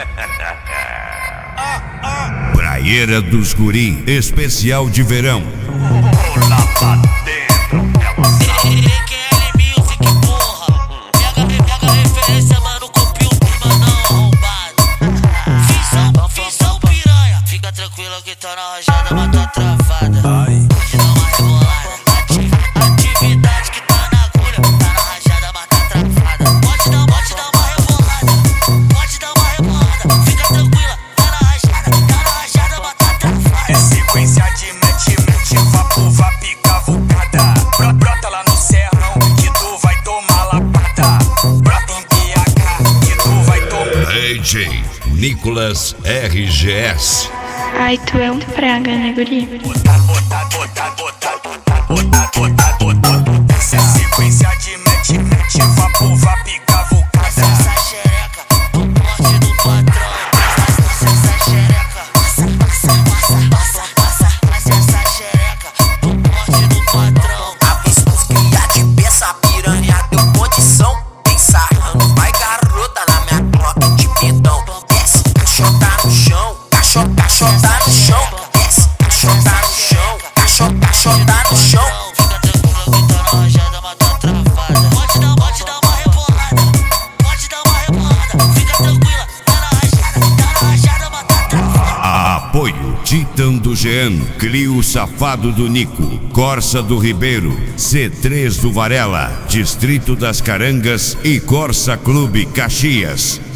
Praieira dos Guri, especial de verão. Lá pra dentro, EQL Music, porra. Pega referência, mano, copia o prima não arrombado. Visão piranha. Fica tranquilo que tá na rajada, mas tá travada. Pode dar uma rebolada. Atividade que tá na agulha, tá na rajada, mas tá travada. Pode dar uma rebolada. Pode dar uma rebolada. Fica tranquila, tá na rajada, mas tá travada. é sequência de mete, vapo, cavucada. Brota lá no serrão, que tu vai tomar lapada. Brota em BH, que tu vai tomar. DJ Nicolas RGS. Ai, tu é um praga, né, guri? Bota. Essa é sequência de mete, vapo, cavucada. Essa xereca, do porte do patrão. Essa xereca, passa essa xereca, do porte do patrão. Abismos cria de peça, piranha deu condição. Tem sarrando, vai garota na minha Glock de pintão. Desce, cachota no chão, cachota no chão. Desce, cachota no chão, cachota no chão. Fica tranquilo que tá na rajada, mas tá travada. Pode dar uma rebolada. Fica tranquila, tá na rajada, mas tá travada. Apoio Titã do Jean, Clio Safado do Nico, Corsa do Ribeiro, C3 do Varela, Distrito das Carangas e Corsa Clube Caxias.